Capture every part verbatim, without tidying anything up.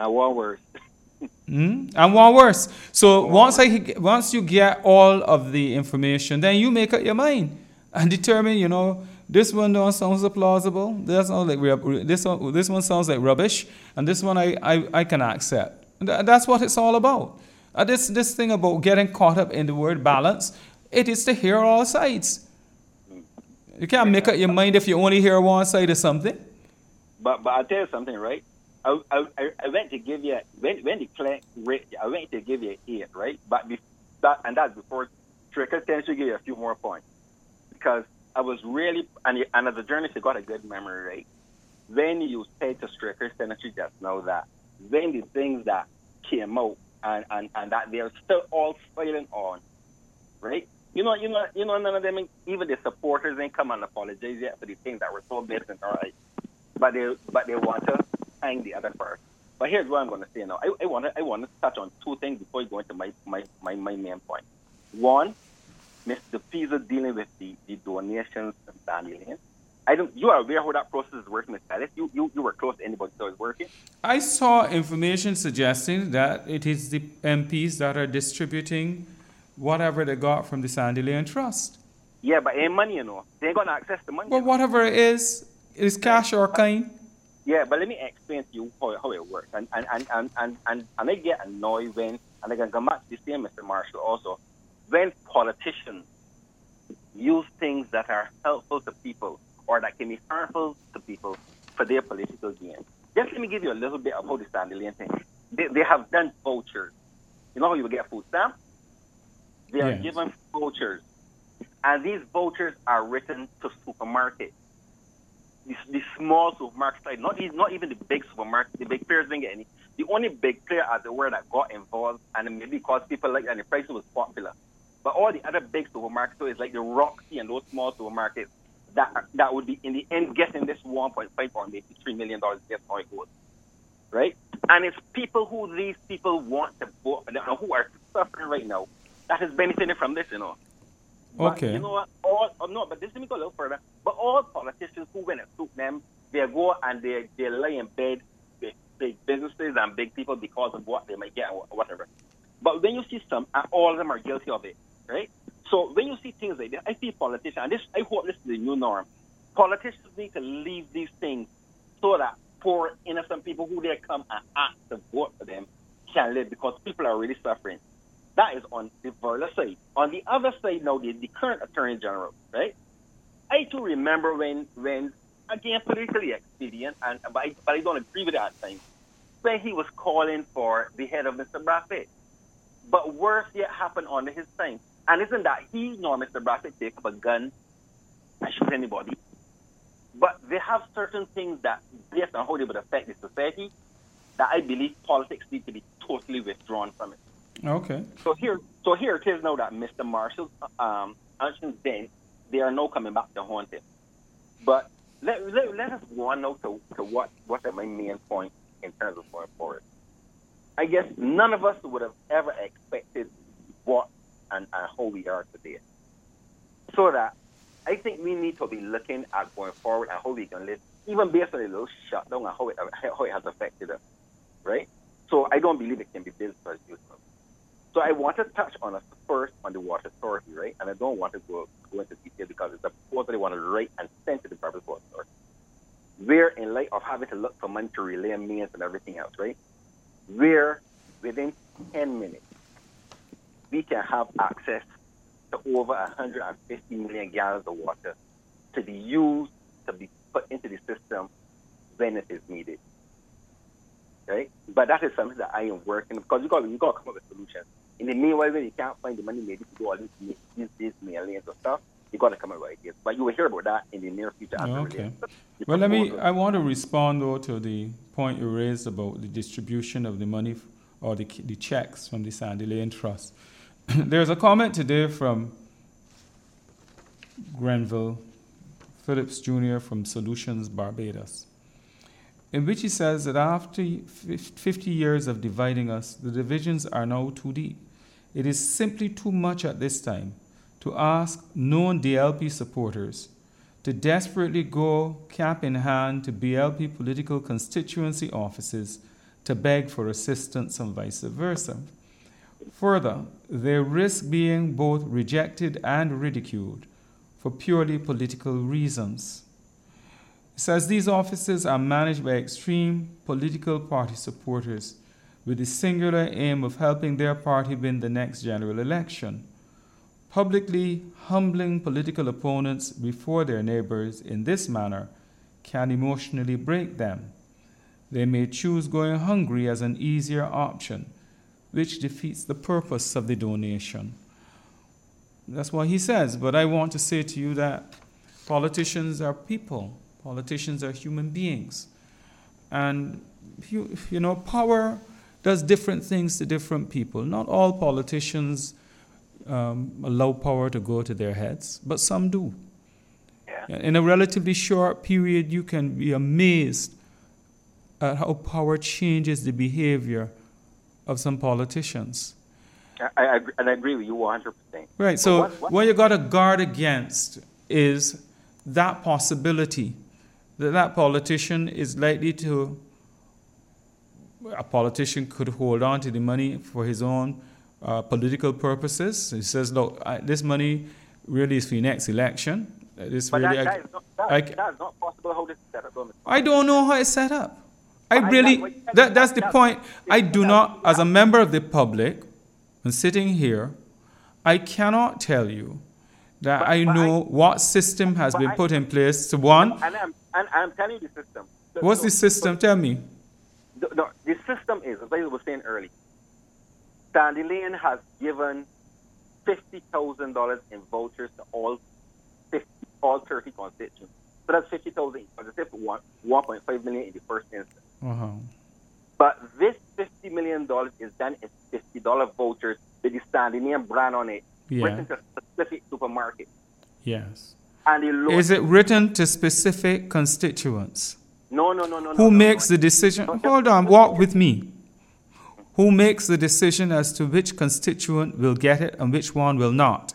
And one worse. Mm? And one worse. So One once worse. I once you get all of the information, then you make up your mind and determine. You know, this one don't sound so plausible. This sounds like rub- this one. This one sounds like rubbish, and this one I I, I can accept. Th- that's what it's all about. Uh, this this thing about getting caught up in the word balance, it is to hear all sides. Mm. You can't make Yeah. up your mind if you only hear one side of something. But but I'll tell you something, right? I I I I went to give you when when the client rate I went to give you eight, right? But be, that and that's before Stricker tends to give you a few more points because I was really and you- and as a journalist, you got a good memory, right? When you said to Stricker Senator just now that when the things that came out and and and that they're still all filing on, right? You know, you know, you know, none of them, even the supporters, ain't come and apologize yet for the things that were so blatant, all right? But they, but they want to hang the other first. But here's what I'm going to say now. I, I want to, I want to touch on two things before I go into my, my, my, my main point. One, Mister Pisa dealing with the, the donations and Sandy Lane. I don't. You are aware how that process is working, Mister Ellis. You, you, you were close to anybody that was working. I saw information suggesting that it is the M Ps that are distributing whatever they got from the Sandy Lane Trust. Yeah, but ain't money, you know. They ain't got access to money, But you know. whatever it is, it is cash or kind. Yeah, but let me explain to you how, how it works. And and, and, and, and, and and I get annoyed when, and I can come back to the same, Mister Marshall, also, when politicians use things that are helpful to people or that can be harmful to people for their political gain. Just let me give you a little bit of how the Sandy Lane thing. They, they have done vouchers. You know how you will get food stamps? They are Yes. given vouchers. And these vouchers are written to supermarkets. The, the small supermarkets, like not even, not even the big supermarkets, the big players didn't get any. The only big player, as it were, that got involved, and maybe because people like and the price was popular. But all the other big supermarkets, so it's like the Roxy and those small supermarkets that that would be in the end getting this one point five or maybe three million dollars. That's how it goes, right? And it's people who these people want to vote for them, and who are suffering right now, that is benefiting from this, you know. But Okay. you know what? All oh, no, but this let me go a little further. But all politicians who when it suit them, they go and they they lay in bed with big businesses and big people because of what they might get or whatever. But when you see some, and all of them are guilty of it, right? So when you see things like this, I see politicians, and this I hope this is the new norm. Politicians need to leave these things so that poor innocent people who they come and ask to vote for them can live because people are really suffering. That is on the Verla side. On the other side now, the, the current Attorney General, right? I too remember when, when again, politically expedient, and but I, but I don't agree with it at times, when he was calling for the head of Mister Braffett. But worse yet happened under his time. And isn't that he nor Mister Braffett take up a gun and shoot anybody? But they have certain things that, based on how they would affect the society, that I believe politics need to be totally withdrawn from it. Okay. So here, so here it is now that Mister Marshall's um, actions then, they are now coming back to haunt him. But let, let, let us go on now to, to what, what are my main points in terms of going forward. I guess none of us would have ever expected what and, and how we are today. So that I think we need to be looking at going forward and how we can live, even based on a little shutdown and how it, how it has affected us, right? So I don't believe it can be built as usual. So I want to touch on us first on the Water Authority, right? And I don't want to go, go into detail because it's a proposal they want to write and send to the Public Water Authority. Where, in light of having to look for money to relay mains and everything else, right? Where within ten minutes we can have access to over one hundred fifty million gallons of water to be used, to be put into the system when it is needed. Right? But that is something that I am working because you got you got to come up with solutions. In the meanwhile, when you can't find the money maybe to do all these these these millions of stuff, you got to come up with ideas. But you will hear about that in the near future. As Okay. the Well, let me. proposal. I want to respond though to the point you raised about the distribution of the money f- or the the checks from the Sandy Lane Trust. There's a comment today from Grenville Phillips Junior from Solutions Barbados, in which he says that after fifty years of dividing us, the divisions are now too deep. It is simply too much at this time to ask known D L P supporters to desperately go cap in hand to B L P political constituency offices to beg for assistance and vice versa. Further, they risk being both rejected and ridiculed for purely political reasons. It says these offices are managed by extreme political party supporters with the singular aim of helping their party win the next general election. Publicly humbling political opponents before their neighbors in this manner can emotionally break them. They may choose going hungry as an easier option, which defeats the purpose of the donation. That's what he says. But I want to say to you that politicians are people. Politicians are human beings. And, you, you know, power does different things to different people. Not all politicians um, allow power to go to their heads, but some do. Yeah. In a relatively short period, you can be amazed at how power changes the behavior of some politicians. I, I, agree, and I agree with you one hundred percent. Right, so what, what? what you got to guard against is that possibility that that politician is likely to, a politician could hold on to the money for his own uh, political purposes. He says, look, I, this money really is for the next election. This but really, that, I, that, is not, that, I, that is not possible how this is set up. Though, I don't know how it's set up. I I- really, I- that, that's the that- point. I do that- not, as a member of the public, and sitting here, I cannot tell you that But- I but know I- what system has but been I- put in place. So one, And I'm, and I'm telling you the system. Look, what's the look, system? Tell me. The, the, the system is, as I was saying earlier, Sandy Lane has given fifty thousand dollars in vouchers to all fifty, all thirty constituents. So that's fifty thousand dollars, as if one, one point five million in the first instance. Uh-huh. But this fifty million dollars is done in fifty dollars vouchers with the Sandy Lane brand on it, Yeah. written to specific supermarket. Yes. And the low, Is it written to specific constituents? no, no, no, no. Who no, makes no. the decision? No, just- Hold on, walk with me. Who makes the decision as to which constituent will get it and which one will not?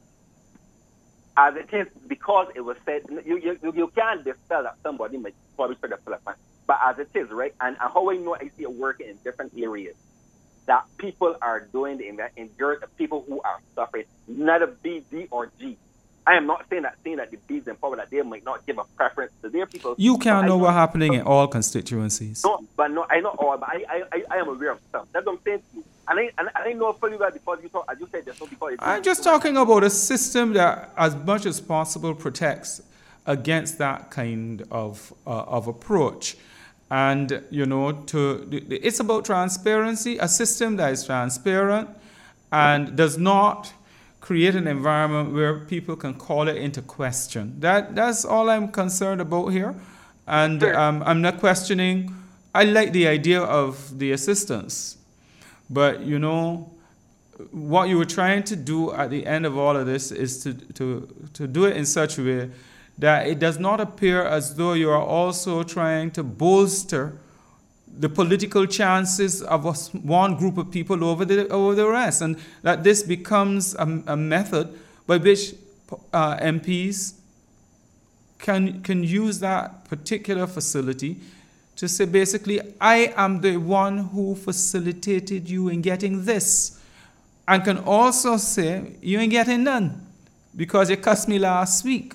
As it is, because it was said, you, you, you you can't dispel that somebody might probably try to fill a fan. But as it is, right, and, and how I know I see it working in different areas, that people are doing the invest in the people who are suffering, not a B, D, or G. I am not saying that saying that the B's in power, that they might not give a preference to their people. You can't But I know what's happening in all constituencies. No, but no, I know all, but I, I, I, I am aware of stuff. That's what I'm saying to you. And I, and I know fully well because you talk, as you said, just because it's I'm just talking about a system that, as much as possible, protects against that kind of uh, of approach. And you know, to it's about transparency. A system that is transparent and does not create an environment where people can call it into question. That that's all I'm concerned about here. And Sure. um, I'm not questioning. I like the idea of the assistance. But, you know, what you were trying to do at the end of all of this is to, to, to do it in such a way that it does not appear as though you are also trying to bolster the political chances of a s- one group of people over the, over the rest, and that this becomes a, a method by which uh, M Ps can, can use that particular facility to say, basically, I am the one who facilitated you in getting this. And can also say, you ain't getting none because you cussed me last week.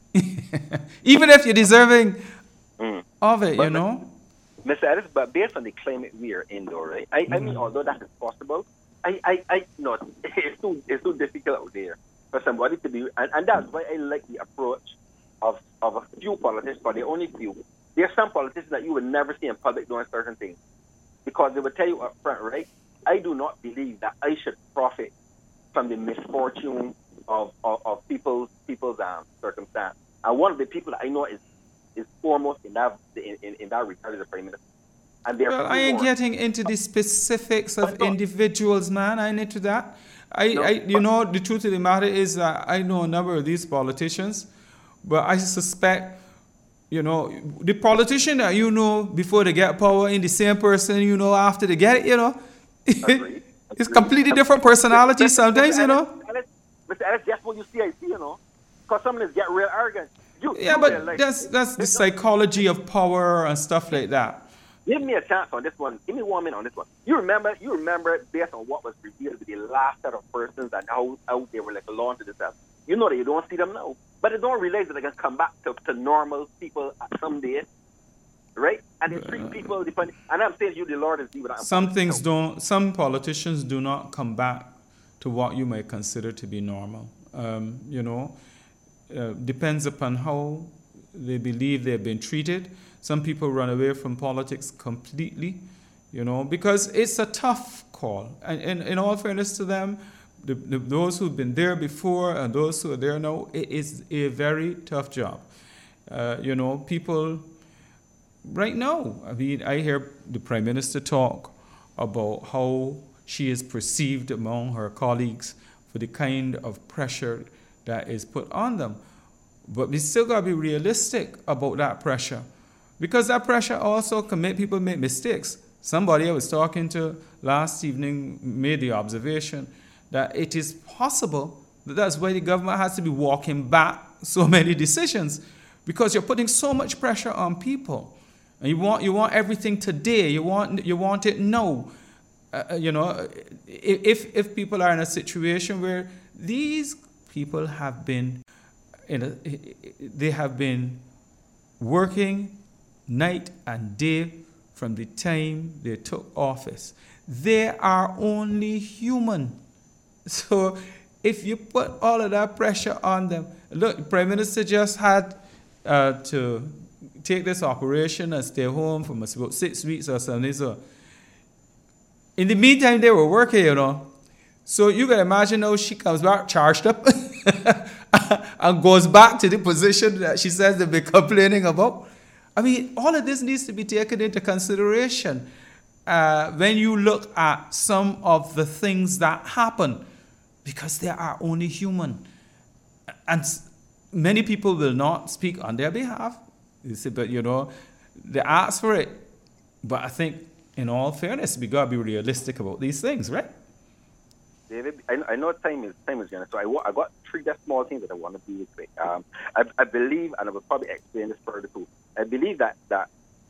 Even if you're deserving Mm. of it, But- you know? Mister Ellis, but based on the climate we are in, though, right? I, I mean, although that is possible, I, I, I, no, it's too, it's too difficult out there for somebody to be, and, and that's why I like the approach of, of a few politicians, but the only few. There are some politicians that you would never see in public doing certain things because they would tell you up front, right? I do not believe that I should profit from the misfortune of, of, of people's people's um, circumstance. And one of the people that I know is is foremost in that in, in, in that regard is the Prime Minister. And there Well, are I ain't more. getting into the specifics of But no. individuals, man. I ain't into that. I, No, I you but- know, the truth of the matter is that I know a number of these politicians, but I suspect, you know, the politician that you know before they get power ain't the same person you know after they get it, you know. Agreed. It's completely different personalities Mister sometimes, you know. Ellis, Ellis, Mister Ellis, that's what you see, I see, you know. Because some of them get real arrogant. You, Yeah, you but realize- that's that's the It's not- psychology of power and stuff like that. Give me a chance on this one. Give me one minute on this one. You remember? You remember based on what was revealed with the last set of persons and how, how they were like along to themselves. You know that you don't see them now, but they don't realize that they can come back to, to normal people at some day, right? And they treat people depending. And I'm saying you, the Lord, is with that. Some things don't. Some politicians do not come back to what you might consider to be normal. Um, you know, uh, depends upon how they believe they've been treated. Some people run away from politics completely, you know, because it's a tough call. And in, in all fairness to them, the, the, those who've been there before and those who are there now, it is a very tough job. Uh, you know, people right now, I mean, I hear the Prime Minister talk about how she is perceived among her colleagues for the kind of pressure that is put on them. But we still got to be realistic about that pressure, because that pressure also can make people make mistakes. Somebody I was talking to last evening made the observation that it is possible that that's why the government has to be walking back so many decisions, because you're putting so much pressure on people. And you want you want everything today. You want you want it now. Uh, you know, if if people are in a situation where these people have been in a, they have been working night and day from the time they took office. They are only human. So if you put all of that pressure on them, look, the Prime Minister just had uh, to take this operation and stay home for about six weeks or something. So in the meantime, they were working, you know. So you can imagine now she comes back charged up and goes back to the position that she says they've been complaining about. I mean, all of this needs to be taken into consideration uh, when you look at some of the things that happen, because they are only human. And many people will not speak on their behalf. You see, but, you know, they ask for it. But I think, in all fairness, we got to be realistic about these things, right? David, I, I know time is time is gone, so I, I got three just small things that I want to do quick. Um, I, I believe, and I will probably explain this further too, I believe that, that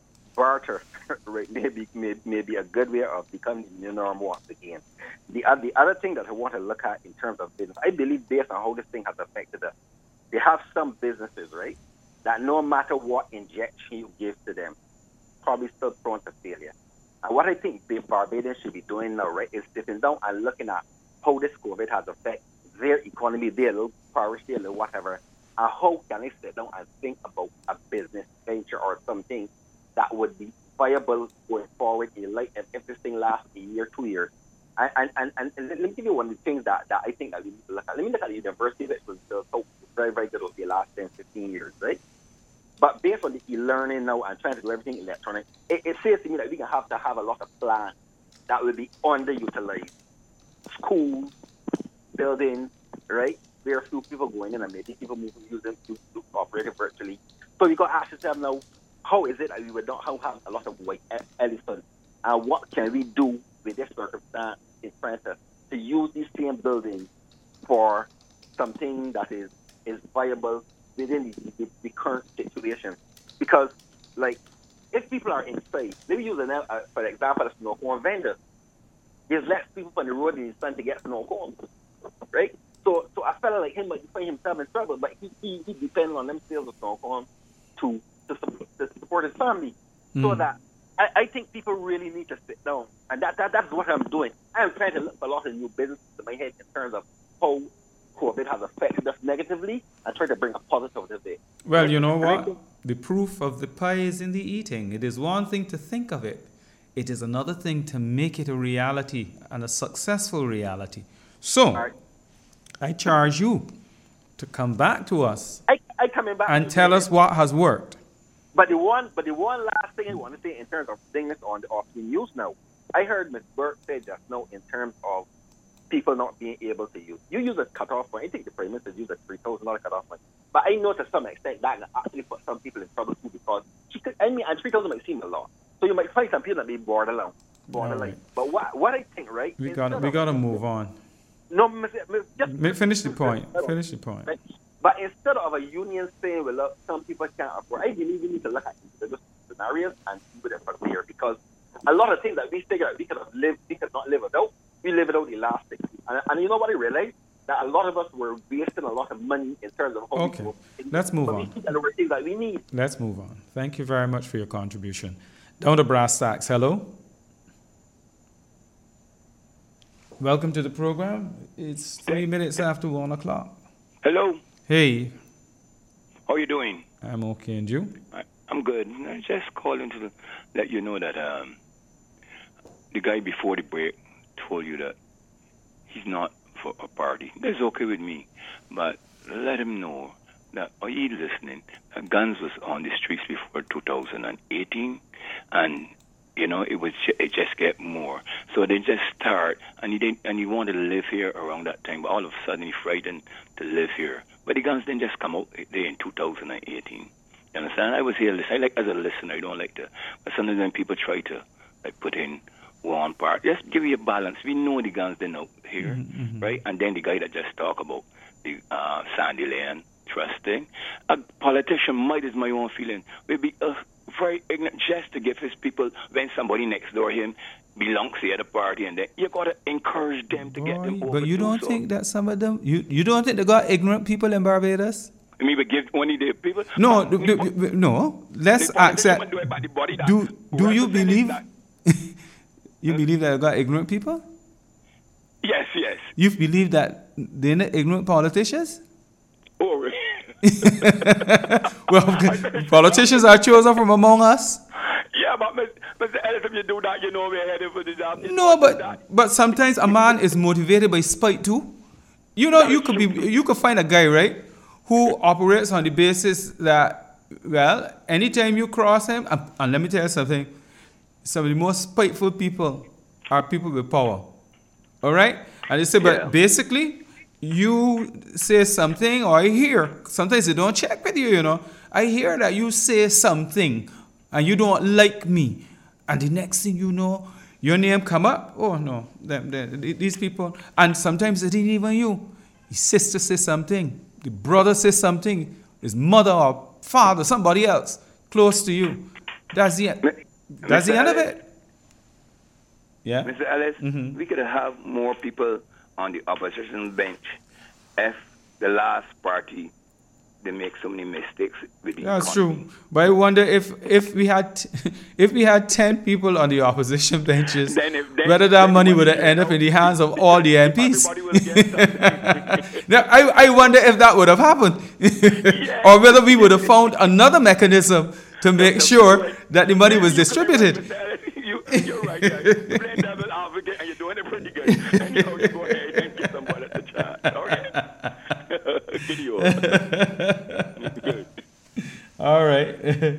barter right, may, be, may, may be a good way of becoming the new norm once again. The, uh, the other thing that I want to look at in terms of business, I believe based on how this thing has affected us, they have some businesses, right, that no matter what injection you give to them, probably still prone to failure. And what I think Barbadians should be doing now, right, is sitting down and looking at how this COVID has affected their economy, their little parish, their little whatever, and how can they sit down and think about a business venture or something that would be viable going forward in light of if this thing lasts a year, two years. And, and, and, and let me give you one of the things that, that I think that we need to look at. Let me look at the university that was built out very, very good over the last ten, fifteen years, right? But based on the e-learning now and trying to do everything electronic, it, it says to me that we can have to have a lot of plans that will be underutilized. Schools, buildings, right? Very few people going in and maybe people moving using to, to operate it virtually. So you got to ask yourself now, how is it that we would not have a lot of white elephants? And what can we do with this circumstance in front of us to use these same buildings for something that is, is viable within the, the, the current situation? Because, like, if people are inside, maybe use an, uh, for example, a snow cone vendor. There's less people on the road than he's trying to get snow cones, right? So, so a fella like him might find himself in trouble, but he he, he depends on them sales of snow cones to to, to support his family. Mm. So that I, I think people really need to sit down, and that, that that's what I'm doing. I'm trying to look for a lot of new businesses in my head in terms of how COVID has affected us negatively, and try to bring a positive to it. Well, you know what? The proof of the pie is in the eating. It is one thing to think of it. It is another thing to make it a reality, and a successful reality. So, right. I charge you to come back to us I, I coming back and tell us what has worked. But the one, but the one last thing I want to say in terms of things on the off the news now, I heard Miz Burke say just now in terms of people not being able to use. You use a cutoff point. I think the Prime Minister used a three thousand dollars cutoff point. But I know to some extent that actually put some people in trouble too, because she could, I mean, and three thousand might seem a lot. So you might find some people that be borderline. borderline. Right. But what what I think, right? We got we got to move on. No, miss, miss, just finish the point. Finish the point. Right? But instead of a union saying, well, look, some people can't afford, I believe we need to look at it. scenarios and see what from there. Because a lot of things that we figure out we could have lived, we could not live without, we live without elastic. And, and you know what I realized? That a lot of us were wasting a lot of money in terms of how Okay, we let's move but on. we see that there were things that we need. Let's move on. Thank you very much for your contribution. Down to brass tacks. Hello. Welcome to the program. It's three minutes after one o'clock. Hello, Hey, how you doing? I'm okay, and you? I, I'm good. I just calling to let you know that um, the guy before the break told you that he's not for a party. That's okay with me, but let him know that are you listening? Uh, guns was on the streets before two thousand eighteen, and you know it was ju- it just get more. So they just start, and he didn't, and he wanted to live here around that time, but all of a sudden he frightened to live here. But the guns didn't just come out there in two thousand eighteen. You understand? I was here. I like as a listener. I don't like to. But sometimes when people try to like put in one part, just give you a balance. We know the guns they're out here, Mm-hmm. right? And then the guy that just talk about the uh, Sandy Lane trust thing. A politician might, is my own feeling, will be uh, very ignorant just to give his people when somebody next door him belongs to the other party, and then you gotta encourage them to get them Boy, over. but you too, don't so. think that some of them, you, you don't think they got ignorant people in Barbados? I mean, we give only the people. No, but d- d- the- d- no. Let's the politician accept. do it by the body that Do do you represents believe? that. You believe that they got ignorant people? Yes, yes. You believe that they're not ignorant politicians? Oh, really? Well, politicians are chosen from among us. Yeah, but Mister Ellis, if you do that, you know we're headed for the job. You No, know that. but but sometimes a man is motivated by spite too. You know, you could be you could find a guy, right, who operates on the basis that, well, anytime you cross him, and, and let me tell you something, some of the most spiteful people are people with power. All right? And they say, but Yeah. basically, you say something, or I hear, sometimes they don't check with you, you know. I hear that you say something and you don't like me. And the next thing you know, your name come up. Oh, no, them, them, these people. And sometimes it ain't even you. His sister says something. The brother says something. His mother or father, somebody else close to you. That's the, that's the end of it. Yeah? Mister Ellis, Mhm. we could have more people on the opposition bench if the last party they make so many mistakes with the That's economy. true. But I wonder if, if we had if we had ten people on the opposition benches, Then if- then- whether that then money what would have you ended up know, in the hands of all the M Ps. Everybody will get something. Now, I, I wonder if that would have happened. Or whether we would have found another mechanism to make sure that the money was You could be right, distributed. Mister Ellis. You, you're right, guys. You're playing devil advocate and you're doing it pretty good. And you know, you go ahead and get somebody at the chat. All right? Get you over. Good. All right.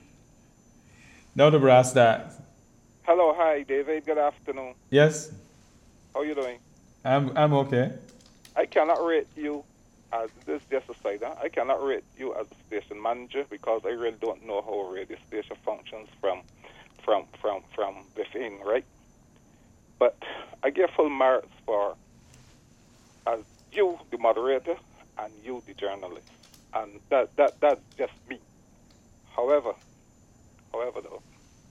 Now the brass tacks. Hello, hi, David. Good afternoon. Yes, How you doing? I'm I'm okay. I cannot rate you as this is just a side. Huh? I cannot rate you as a station manager because I really don't know how a radio station functions from from from from within, right? But I give full marks for as you, the moderator, and you, the journalist, and that that that's just me. However, however though,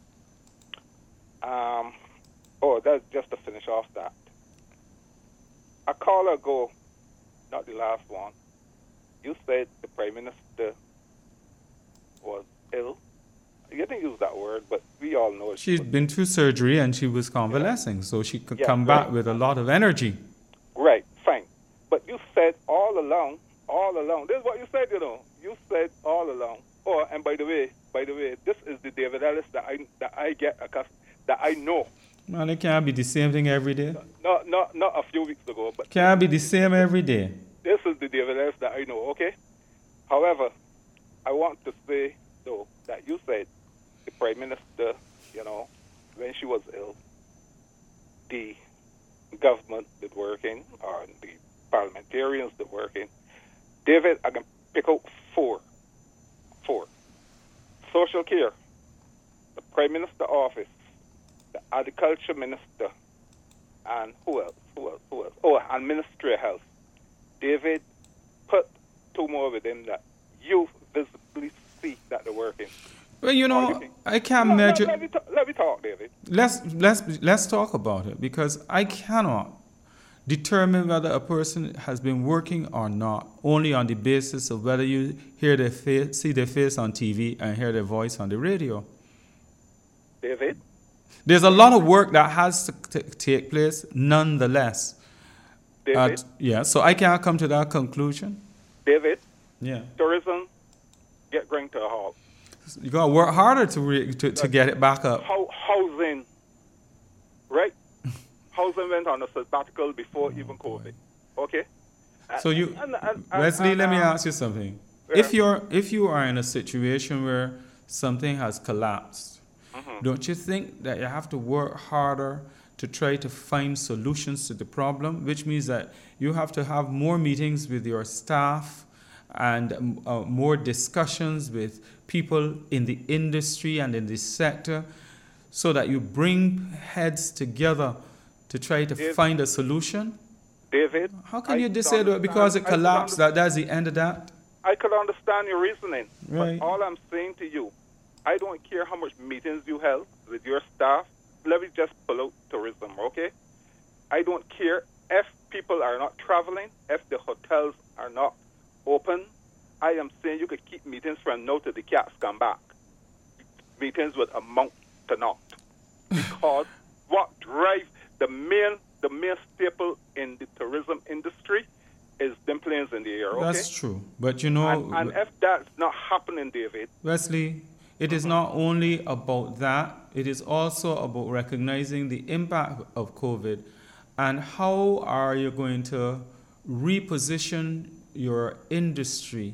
um, oh, that's just to finish off that. A call ago, not the last one, you said the Prime Minister was ill. You didn't use that word, but we all know it. She's been through surgery and she was convalescing, so she could Yeah, come back right. with a lot of energy. Right, fine. But you said all along, all along, this is what you said, you know. You said all along. Oh, and by the way, by the way, this is the David Ellis that I that I get accustomed, that I know. Man, it can't be the same thing every day. Not not not a few weeks ago, but Can't be the same every day. this is the David Ellis that I know, okay? However, I want to say, though, that you said the Prime Minister, you know, when she was ill, the government did working, or the parliamentarians did working. David, I can pick out four. Four. Social care, the Prime Minister office, the Agriculture Minister, and who else? Who else? Who else? Oh, and Ministry of Health. David, put two more with them that you visibly see that they're working. Well, you Or know, you can- I can't No, no, measure. let, me ta- let me talk, David. Let's let's let's talk about it because I cannot determine whether a person has been working or not only on the basis of whether you hear their face, see their face on T V and hear their voice on the radio. David, There's a lot of work that has to t- take place, nonetheless. David, Uh, yeah, so I can't come to that conclusion. David, Yeah, tourism get going to a halt. you gotta work harder to re- to, to get it back up. How, housing, right? Housing went on a sabbatical before even COVID. Okay. So you, And- and- and- Wesley, and, let me um, ask you something. yeah. If you're if you are in a situation where something has collapsed, Mm-hmm. don't you think that you have to work harder to try to find solutions to the problem? Which means that you have to have more meetings with your staff and um, uh, more discussions with people in the industry and in the sector, so that you bring heads together to try to Yes. find a solution. David, How can I you could just say that because it understand- I could collapsed, that that's the end of that? I could understand your reasoning, Right. but all I'm saying to you, I don't care how much meetings you held with your staff. Let me just pull out tourism, okay? I don't care if people are not traveling, if the hotels are not open. I am saying you could keep meetings from now till the cats come back. Meetings would amount to naught. Because what drives the main the main staple in the tourism industry is them planes in the air, okay? That's true. But you know, And, and if that's not happening, David, Wesley, it is not only about that, it is also about recognizing the impact of COVID and how are you going to reposition your industry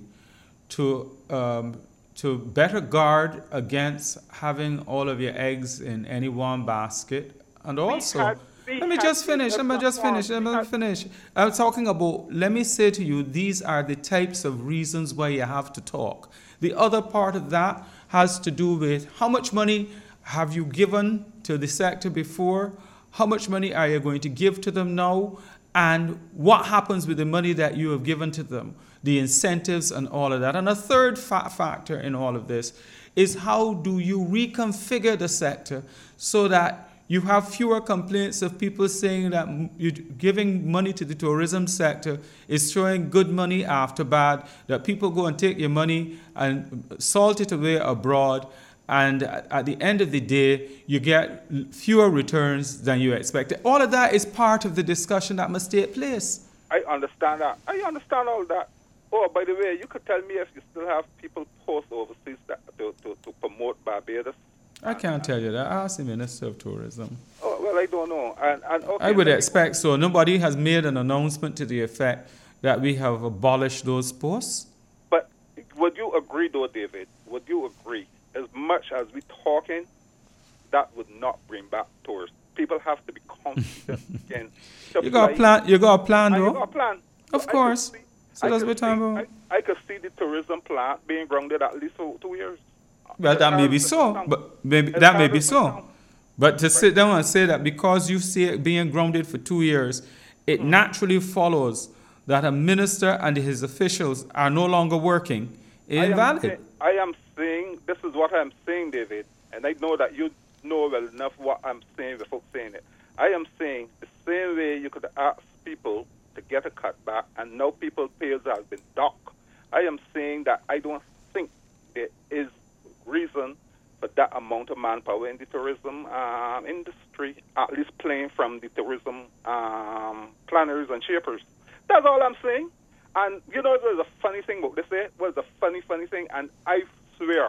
to um, to better guard against having all of your eggs in any one basket. And also, had- we let me had just finish, let me business just finish, let on- we me had- finish. I'm talking about, let me say to you, these are the types of reasons why you have to talk. The other part of that has to do with how much money have you given to the sector before? How much money are you going to give to them now? And what happens with the money that you have given to them? The incentives and all of that. And a third fa- factor in all of this is how do you reconfigure the sector so that you have fewer complaints of people saying that m- you giving money to the tourism sector is throwing good money after bad, that people go and take your money and salt it away abroad, and at at the end of the day, you get l- fewer returns than you expected. All of that is part of the discussion that must take place. I understand that. I understand all that. Oh, by the way, you could tell me if you still have people post overseas that, to, to, to promote Barbados. I can't tell you that. Ask the Minister of Tourism. Oh, well, I don't know. And, and okay, I would let me- expect so. Nobody has made an announcement to the effect that we have abolished those posts. But would you agree, though, David? Would you agree? As much as we're talking, that would not bring back tourists. People have to be confident again. to You got a fly. plan. You got a plan, And you though. got a plan. Of I could course. see- So I that's could what we're talking see- about. I, I could see the tourism plant being grounded at least for two years. Well, that may be As- so, as- but maybe as that may hard be as it so. sounds. But to sit down and say that because you see it being grounded for two years, it Hmm. naturally follows that a minister and his officials are no longer working is I am invalid. say- I am saying, this is what I'm saying, David, and I know that you know well enough what I'm saying without saying it. I am saying the same way you could ask people to get a cutback, and now people pays has been docked. I am saying that I don't think there is reason for that amount of manpower in the tourism um, industry, at least playing from the tourism um, planners and shapers. That's all I'm saying. And you know, there's a funny thing about this. Eh? Well, it's a funny, funny thing, and I swear,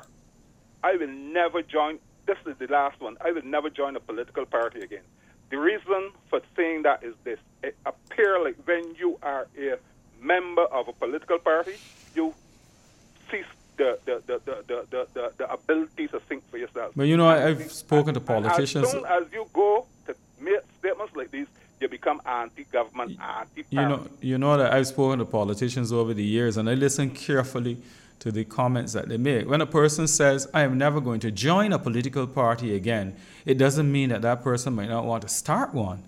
I will never join. This is the last one. I will never join a political party again. The reason for saying that is this: it appears like when you are a member of a political party, you cease the the the the the, the, the, the ability to think for yourself. But you know, I- And- I've spoken to and politicians. As soon as you go to make statements like these, you become anti-government, anti-party. You know, you know that I've spoken to politicians over the years, and I listen carefully to the comments that they make. When a person says, "I am never going to join a political party again," it doesn't mean that that person might not want to start one.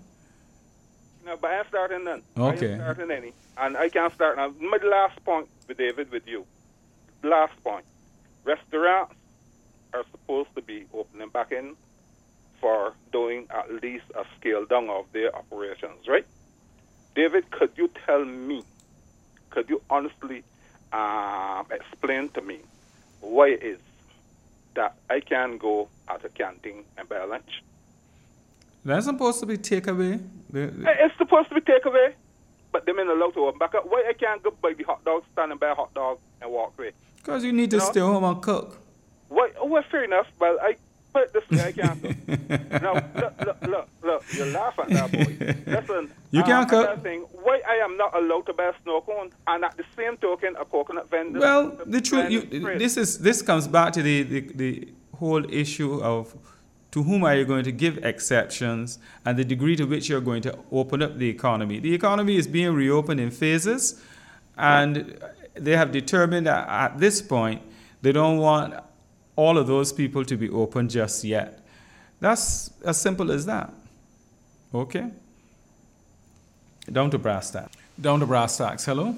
No, but I'm starting none. Okay. I am starting any. And I can't start now. My last point with David, with you. Last point. Restaurants are supposed to be opening back in for doing at least a scale down of their operations, right? David, could you tell me, could you honestly um, explain to me why it is that I can go at a canteen and buy a lunch? That's supposed to be takeaway. The- the- It's supposed to be takeaway, but they ain't allowed to open back up. Why I can't go buy the hot dog, stand and buy a hot dog and walk away? Because you need to You know? stay home and cook. Why? Oh, well, fair enough. Well, I put it this way, I can't cook. Now, look, look, look, look, you laugh at that, boy. Listen. You can't um, cook? another thing, why I am not allowed to buy a snow cone, and at the same token, a coconut vendor. Well, the truth, you, vendor- this is this comes back to the, the, the whole issue of to whom are you going to give exceptions and the degree to which you're going to open up the economy. The economy is being reopened in phases, and they have determined that at this point they don't want all of those people to be open just yet. That's as simple as that. Okay? Down to brass tacks. Down to brass tacks. Hello?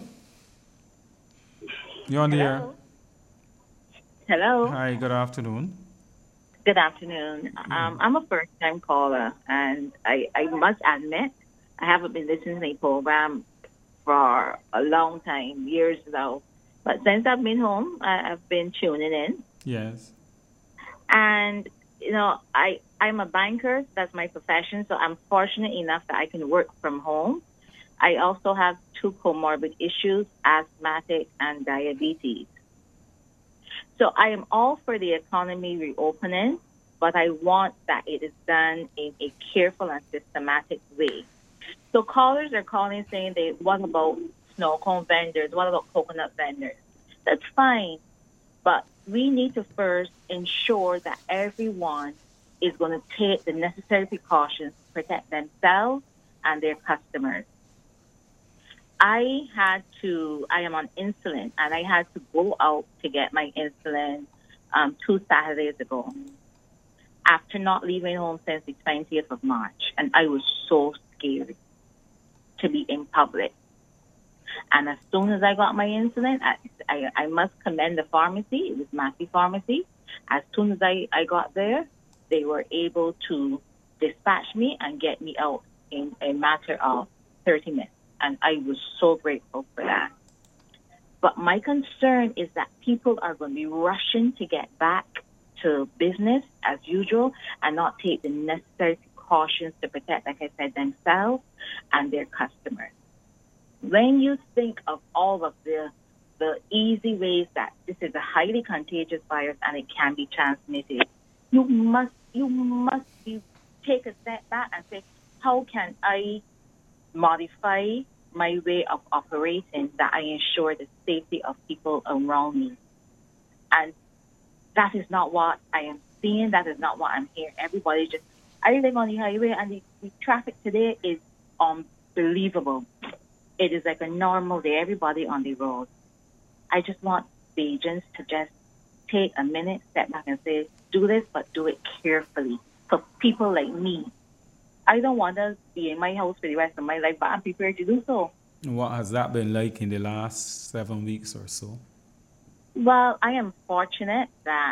You're on the air. Hello. Hello. Hi, good afternoon. Good afternoon. Um, I'm a first-time caller, and I, I must admit I haven't been listening to the program for a long time, years now. But since I've been home, I, I've been tuning in. Yes. And, you know, I, I'm a banker. That's my profession, so I'm fortunate enough that I can work from home. I also have two comorbid issues, asthmatic and diabetes. So I am all for the economy reopening, but I want that it is done in a careful and systematic way. So callers are calling saying, they, what about snow cone vendors? What about coconut vendors? That's fine, but we need to first ensure that everyone is going to take the necessary precautions to protect themselves and their customers. I had to, I am on insulin, and I had to go out to get my insulin um, two Saturdays ago after not leaving home since the twentieth of March. And I was so scared to be in public. And as soon as I got my insulin, I, I, I must commend the pharmacy. It was Massey Pharmacy. As soon as I, I got there, they were able to dispatch me and get me out in a matter of thirty minutes. And I was so grateful for that. But my concern is that people are going to be rushing to get back to business as usual and not take the necessary precautions to protect, like I said, themselves and their customers. When you think of all of the the easy ways that this is a highly contagious virus and it can be transmitted, you must you must be, take a step back and say, how can I modify my way of operating that I ensure the safety of people around me? And that is not what I am seeing. That is not what I'm hearing. Everybody just, I live on the highway, and the, the traffic today is unbelievable. It is like a normal day, everybody on the road. I just want the agents to just take a minute, step back and say, do this, but do it carefully. For people like me, I don't want to be in my house for the rest of my life, but I'm prepared to do so. What has that been like in the last seven weeks or so? Well, I am fortunate that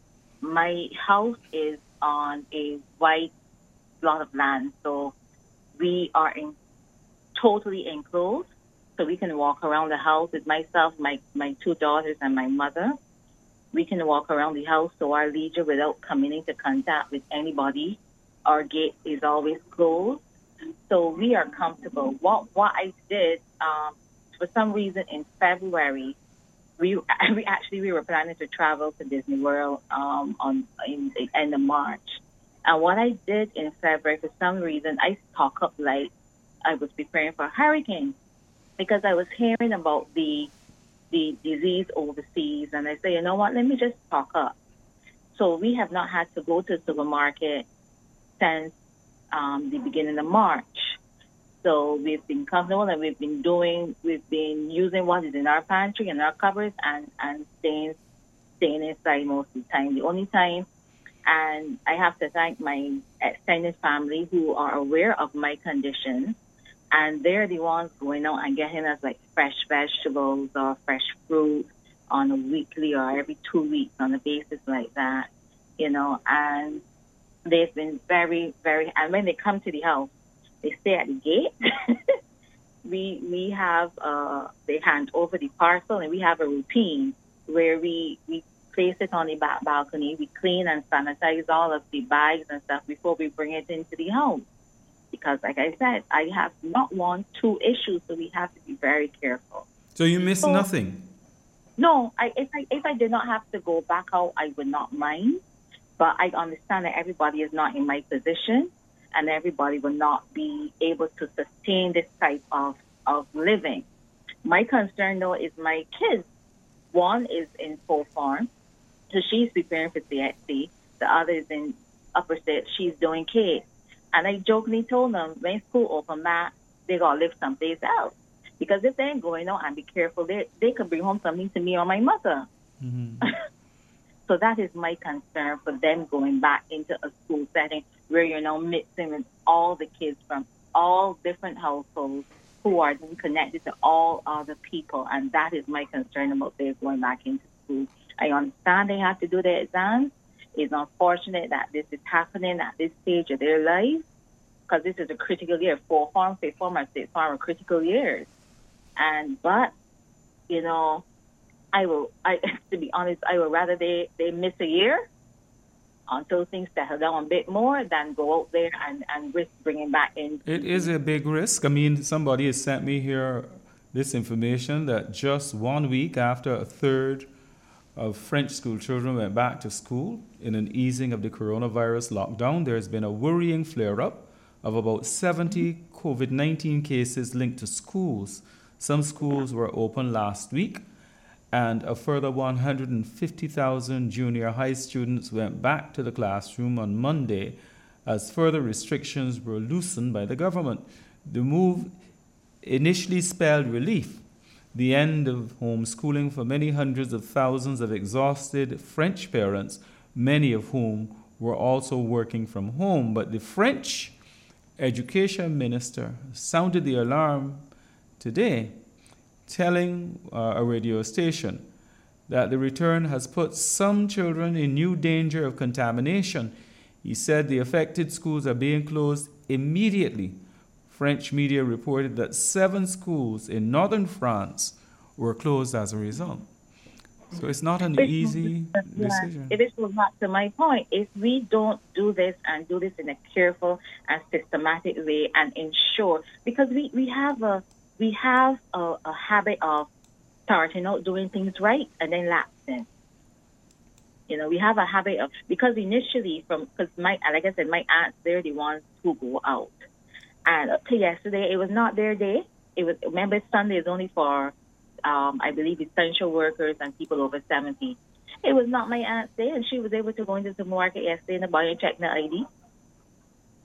my house is on a wide plot of land, so we are in totally enclosed, so we can walk around the house with myself, my, my two daughters, and my mother. We can walk around the house to our leisure without coming into contact with anybody. Our gate is always closed, so we are comfortable. What what I did, um, for some reason in February, we we actually we were planning to travel to Disney World um, on in the end of March, and what I did in February, for some reason, I stock up like I was preparing for a hurricane, because I was hearing about the the disease overseas, and I said, you know what, let me just stock up. So we have not had to go to the supermarket since um, the beginning of March. So we've been comfortable, and we've been doing, we've been using what is in our pantry and our cupboards, and, and staying, staying inside most of the time. The only time, and I have to thank my extended family who are aware of my condition, and they're the ones going out and getting us like fresh vegetables or fresh fruit on a weekly or every two weeks on a basis like that. you know, and they've been very, very, and when they come to the house, they stay at the gate. we we have, uh, they hand over the parcel, and we have a routine where we, we place it on the back balcony. We clean and sanitize all of the bags and stuff before we bring it into the home. Because, like I said, I have not one, two issues, so we have to be very careful. So you miss So- nothing? No, I, if I if I did not have to go back out, I would not mind. But I understand that everybody is not in my position, and everybody will not be able to sustain this type of, of living. My concern, though, is my kids. One is in full farm, so she's preparing for C X C. The other is in upper state. She's doing K. And I jokingly told them, when school open back, they got to live someplace else. Because if they ain't going out and be careful, they, they could bring home something to me or my mother. Mm-hmm. So that is my concern for them going back into a school setting where you're now mixing with all the kids from all different households who are then connected to all other people. And that is my concern about them going back into school. I understand they have to do their exams. It's unfortunate that this is happening at this stage of their life, because this is a critical year. Four farm, fifth farm, and sixth farm are critical years. And but, you know, I will. I to be honest, I would rather they, they miss a year until things settle down a bit more than go out there and, and risk bringing back in. It is a big risk. I mean, somebody has sent me here this information that just one week after a third of French school children went back to school in an easing of the coronavirus lockdown, there has been a worrying flare-up of about seventy COVID nineteen cases linked to schools. Some schools were open last week, and a further one hundred fifty thousand junior high students went back to the classroom on Monday as further restrictions were loosened by the government. The move initially spelled relief, the end of homeschooling for many hundreds of thousands of exhausted French parents, many of whom were also working from home. But the French education minister sounded the alarm today, telling uh, a radio station that the return has put some children in new danger of contamination. He said the affected schools are being closed immediately. French media reported that seven schools in northern France were closed as a result. So it's not an easy decision. It is not to my point. If we don't do this and do this in a careful and systematic way and ensure, because we, we have a we have a, a habit of starting out doing things right and then lapsing. You know, we have a habit of, because initially from, because my, like I said, my aunts, they're the ones who go out. And up to yesterday, it was not their day. It was, remember, Sunday is only for, um, I believe, essential workers and people over seventy. It was not my aunt's day, and she was able to go into the market yesterday and buy and check the I D.